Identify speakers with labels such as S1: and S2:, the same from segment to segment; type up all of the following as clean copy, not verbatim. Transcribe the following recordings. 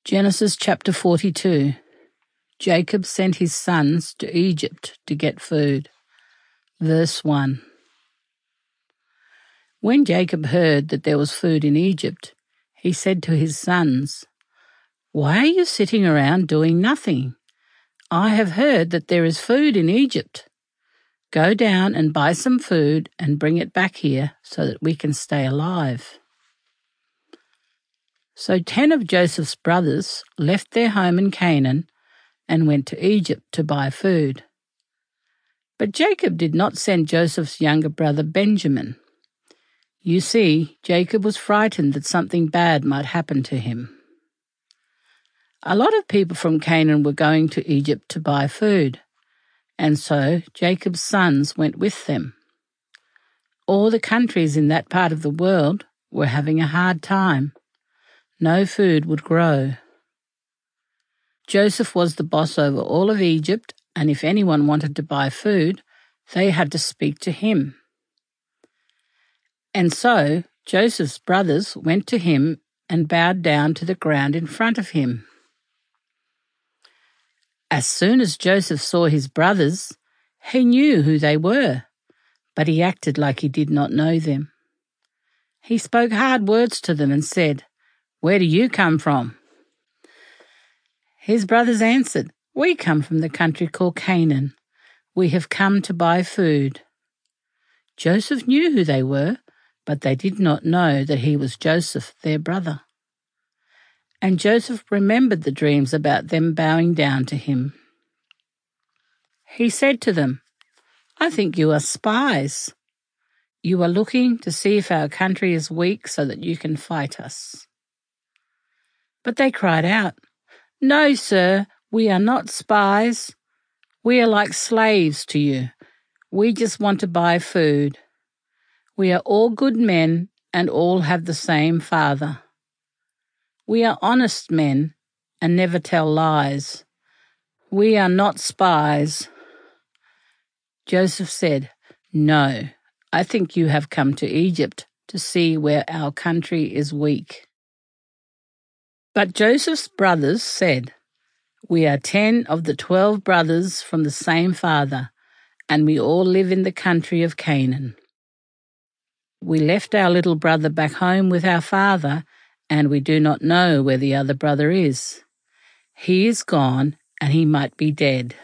S1: Genesis chapter 42. Jacob sent his sons to Egypt to get food. Verse 1. When Jacob heard that there was food in Egypt, he said to his sons, "Why are you sitting around doing nothing? I have heard that there is food in Egypt. Go down and buy some food and bring it back here so that we can stay alive." So 10 of Joseph's brothers left their home in Canaan and went to Egypt to buy food. But Jacob did not send Joseph's younger brother Benjamin. You see, Jacob was frightened that something bad might happen to him. A lot of people from Canaan were going to Egypt to buy food, and so Jacob's sons went with them. All the countries in that part of the world were having a hard time. No food would grow. Joseph was the boss over all of Egypt, and if anyone wanted to buy food, they had to speak to him. And so Joseph's brothers went to him and bowed down to the ground in front of him. As soon as Joseph saw his brothers, he knew who they were, but he acted like he did not know them. He spoke hard words to them and said, "Where do you come from?" His brothers answered, "We come from the country called Canaan. We have come to buy food." Joseph knew who they were, but they did not know that he was Joseph, their brother. And Joseph remembered the dreams about them bowing down to him. He said to them, "I think you are spies. You are looking to see if our country is weak so that you can fight us." But they cried out, "No, sir, we are not spies. We are like slaves to you. We just want to buy food. We are all good men and all have the same father. We are honest men and never tell lies. We are not spies." Joseph said, "No, I think you have come to Egypt to see where our country is weak." But Joseph's brothers said, "We are 10 of the 12 brothers from the same father, and we all live in the country of Canaan. We left our little brother back home with our father, and we do not know where the other brother is. He is gone, and he might be dead."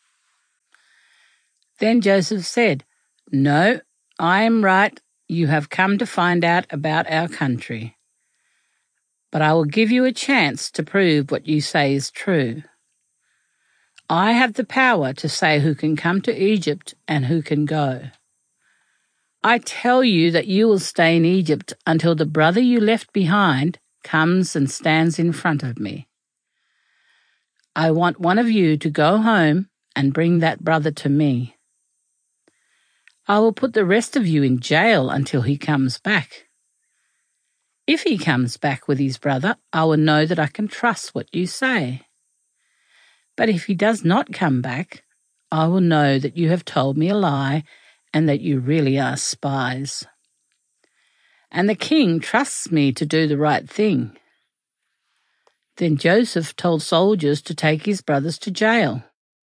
S1: Then Joseph said, "No, I am right. You have come to find out about our country. But I will give you a chance to prove what you say is true. I have the power to say who can come to Egypt and who can go. I tell you that you will stay in Egypt until the brother you left behind comes and stands in front of me. I want one of you to go home and bring that brother to me. I will put the rest of you in jail until he comes back. If he comes back with his brother, I will know that I can trust what you say. But if he does not come back, I will know that you have told me a lie and that you really are spies. And the king trusts me to do the right thing." Then Joseph told soldiers to take his brothers to jail.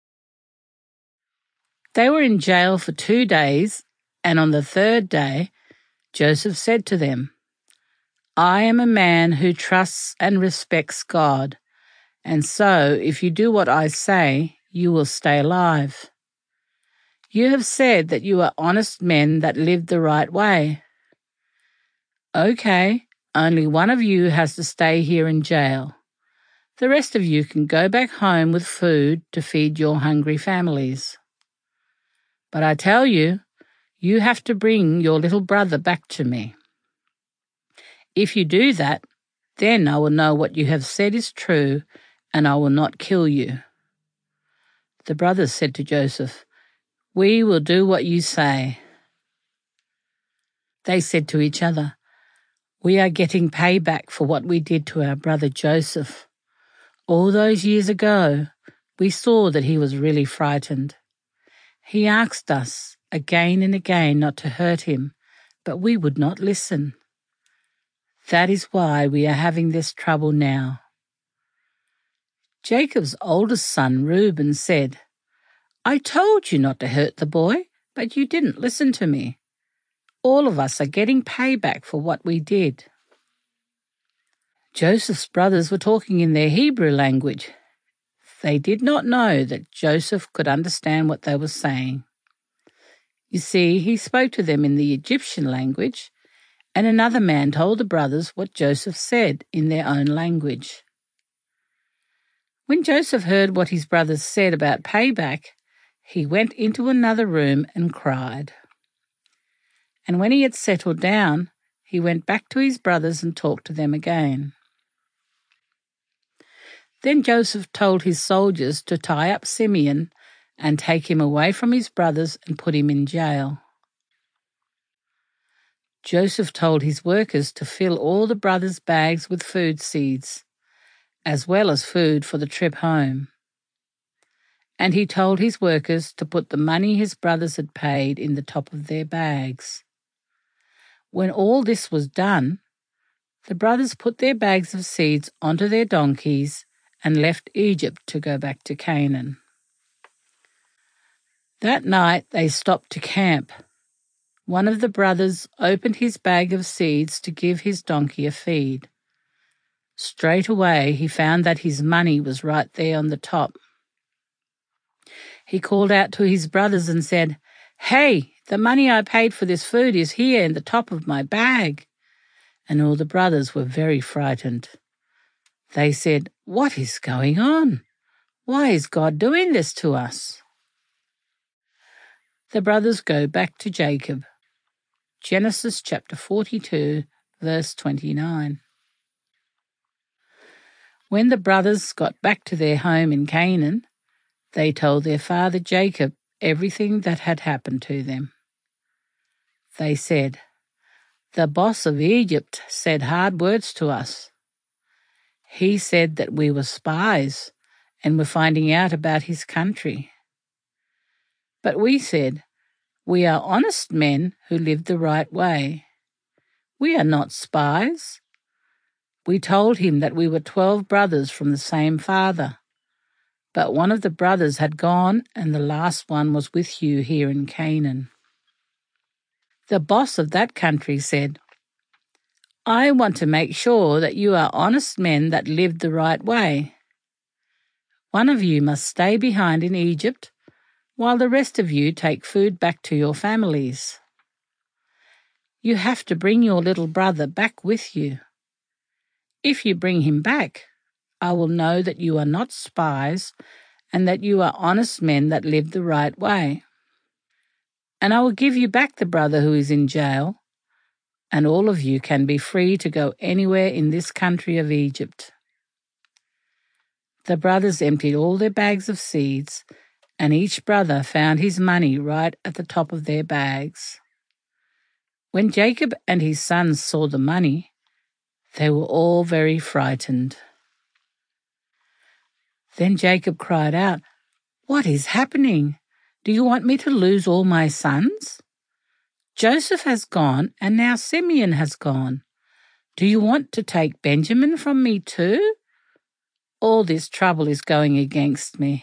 S1: They were in jail for 2 days, and on the 3rd day, Joseph said to them, "I am a man who trusts and respects God, and so if you do what I say, you will stay alive. You have said that you are honest men that live the right way. Okay, only one of you has to stay here in jail. The rest of you can go back home with food to feed your hungry families. But I tell you, you have to bring your little brother back to me. If you do that, then I will know what you have said is true, and I will not kill you." The brothers said to Joseph, "We will do what you say." They said to each other, "We are getting payback for what we did to our brother Joseph. All those years ago, we saw that he was really frightened. He asked us again and again not to hurt him, but we would not listen. That is why we are having this trouble now. Jacob's oldest son, Reuben, said, "I told you not to hurt the boy, but you didn't listen to me. All of us are getting payback for what we did." Joseph's brothers were talking in their Hebrew language. They did not know that Joseph could understand what they were saying. You see, he spoke to them in the Egyptian language, and another man told the brothers what Joseph said in their own language. When Joseph heard what his brothers said about payback, he went into another room and cried. And when he had settled down, he went back to his brothers and talked to them again. Then Joseph told his soldiers to tie up Simeon and take him away from his brothers and put him in jail. Joseph told his workers to fill all the brothers' bags with food seeds, as well as food for the trip home. And he told his workers to put the money his brothers had paid in the top of their bags. When all this was done, the brothers put their bags of seeds onto their donkeys and left Egypt to go back to Canaan. That night they stopped to camp. One of the brothers opened his bag of seeds to give his donkey a feed. Straight away he found that his money was right there on the top. He called out to his brothers and said, "Hey, the money I paid for this food is here in the top of my bag." And all the brothers were very frightened. They said, "What is going on? Why is God doing this to us?" The brothers go back to Jacob. Genesis chapter 42, verse 29. When the brothers got back to their home in Canaan, they told their father Jacob everything that had happened to them. They said, "The boss of Egypt said hard words to us. He said that we were spies and were finding out about his country. But we said, we are honest men who live the right way. We are not spies. We told him that we were 12 brothers from the same father, but one of the brothers had gone and the last one was with you here in Canaan." The boss of that country said, "I want to make sure that you are honest men that live the right way. One of you must stay behind in Egypt, while the rest of you take food back to your families. You have to bring your little brother back with you. If you bring him back, I will know that you are not spies and that you are honest men that live the right way. And I will give you back the brother who is in jail, and all of you can be free to go anywhere in this country of Egypt." The brothers emptied all their bags of seeds, and each brother found his money right at the top of their bags. When Jacob and his sons saw the money, they were all very frightened. Then Jacob cried out, "What is happening? Do you want me to lose all my sons? Joseph has gone, and now Simeon has gone. Do you want to take Benjamin from me too? All this trouble is going against me."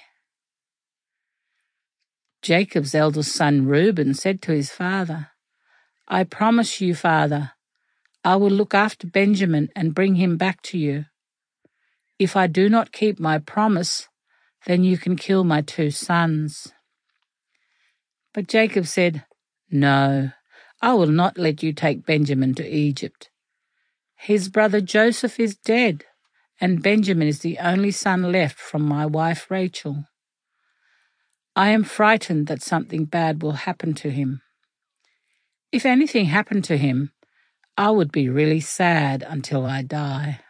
S1: Jacob's eldest son Reuben said to his father, "I promise you, Father, I will look after Benjamin and bring him back to you. If I do not keep my promise, then you can kill my 2 sons." But Jacob said, "No, I will not let you take Benjamin to Egypt. His brother Joseph is dead, and Benjamin is the only son left from my wife Rachel. I am frightened that something bad will happen to him. If anything happened to him, I would be really sad until I die."